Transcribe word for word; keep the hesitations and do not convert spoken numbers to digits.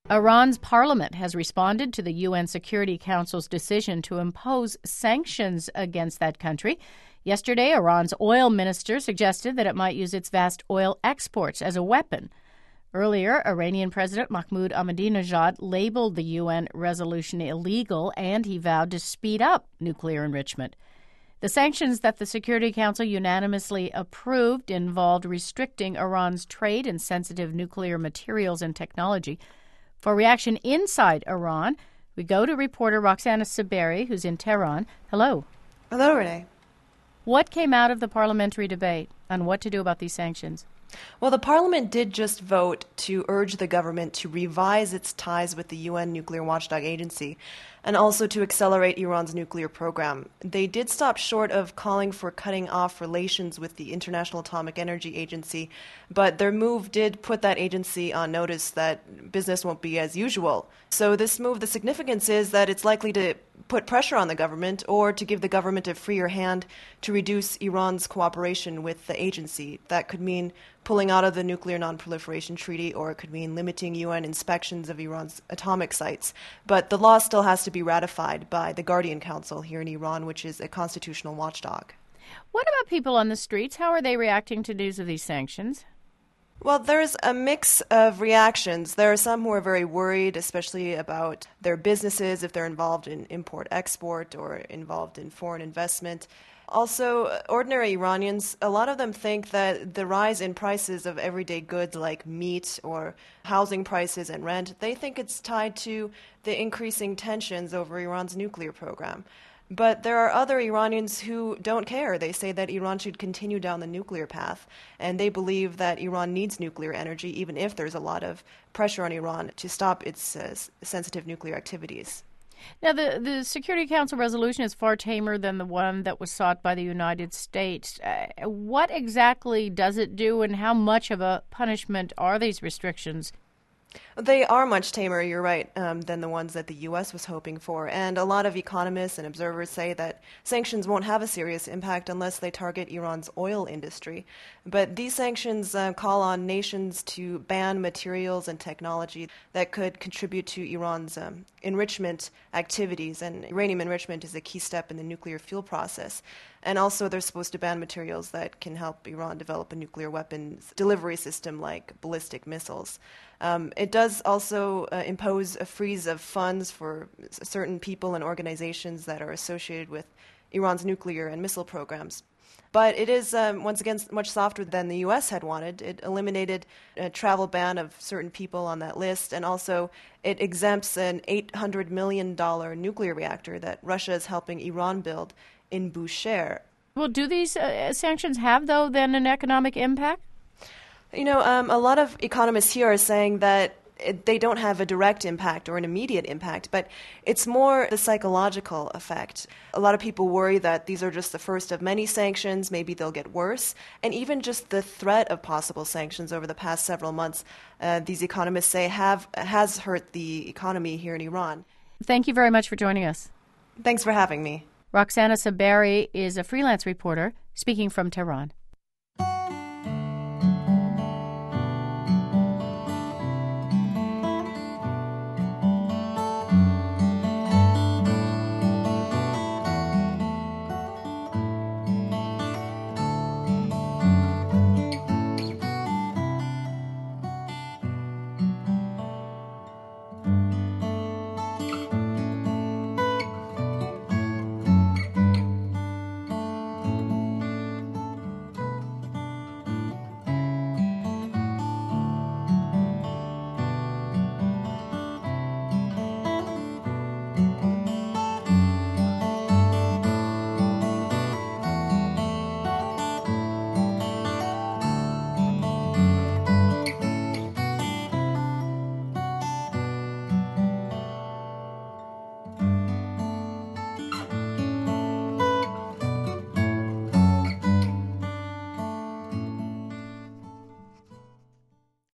Iran's parliament has responded to the U N Security Council's decision to impose sanctions against that country. Yesterday, Iran's oil minister suggested that it might use its vast oil exports as a weapon. Earlier, Iranian President Mahmoud Ahmadinejad labeled the U N resolution illegal, and he vowed to speed up nuclear enrichment. The sanctions that the Security Council unanimously approved involved restricting Iran's trade in sensitive nuclear materials and technology. For reaction inside Iran, we go to reporter Roxana Saberi, who's in Tehran. Hello. Hello, Renee. What came out of the parliamentary debate on what to do about these sanctions? Well, the parliament did just vote to urge the government to revise its ties with the U N Nuclear Watchdog Agency and also to accelerate Iran's nuclear program. They did stop short of calling for cutting off relations with the International Atomic Energy Agency, but their move did put that agency on notice that business won't be as usual. So this move, the significance is that it's likely to put pressure on the government or to give the government a freer hand to reduce Iran's cooperation with the agency. That could mean pulling out of the Nuclear Non-Proliferation Treaty, or it could mean limiting U N inspections of Iran's atomic sites. But the law still has to be ratified by the Guardian Council here in Iran, which is a constitutional watchdog. What about people on the streets? How are they reacting to news of these sanctions? Well, there's a mix of reactions. There are some who are very worried, especially about their businesses, if they're involved in import-export or involved in foreign investment. Also, ordinary Iranians, a lot of them think that the rise in prices of everyday goods like meat or housing prices and rent, they think it's tied to the increasing tensions over Iran's nuclear program. But there are other Iranians who don't care. They say that Iran should continue down the nuclear path, and they believe that Iran needs nuclear energy, even if there's a lot of pressure on Iran to stop its uh, sensitive nuclear activities. Now, the, the Security Council resolution is far tamer than the one that was sought by the United States. Uh, what exactly does it do, and how much of a punishment are these restrictions? They are much tamer, you're right, um, than the ones that the U S was hoping for. And a lot of economists and observers say that sanctions won't have a serious impact unless they target Iran's oil industry. But these sanctions uh, call on nations to ban materials and technology that could contribute to Iran's um, enrichment activities. And uranium enrichment is a key step in the nuclear fuel process. And also they're supposed to ban materials that can help Iran develop a nuclear weapons delivery system like ballistic missiles. Um, it does also uh, impose a freeze of funds for certain people and organizations that are associated with Iran's nuclear and missile programs. But it is, um, once again, much softer than the U S had wanted. It eliminated a travel ban of certain people on that list, and also it exempts an eight hundred million dollars nuclear reactor that Russia is helping Iran build in Bushehr. Well, do these uh, sanctions have, though, then an economic impact? You know, um, a lot of economists here are saying that it, they don't have a direct impact or an immediate impact, but it's more the psychological effect. A lot of people worry that these are just the first of many sanctions, maybe they'll get worse, and even just the threat of possible sanctions over the past several months, uh, these economists say have has hurt the economy here in Iran. Thank you very much for joining us. Thanks for having me. Roxana Saberi is a freelance reporter speaking from Tehran.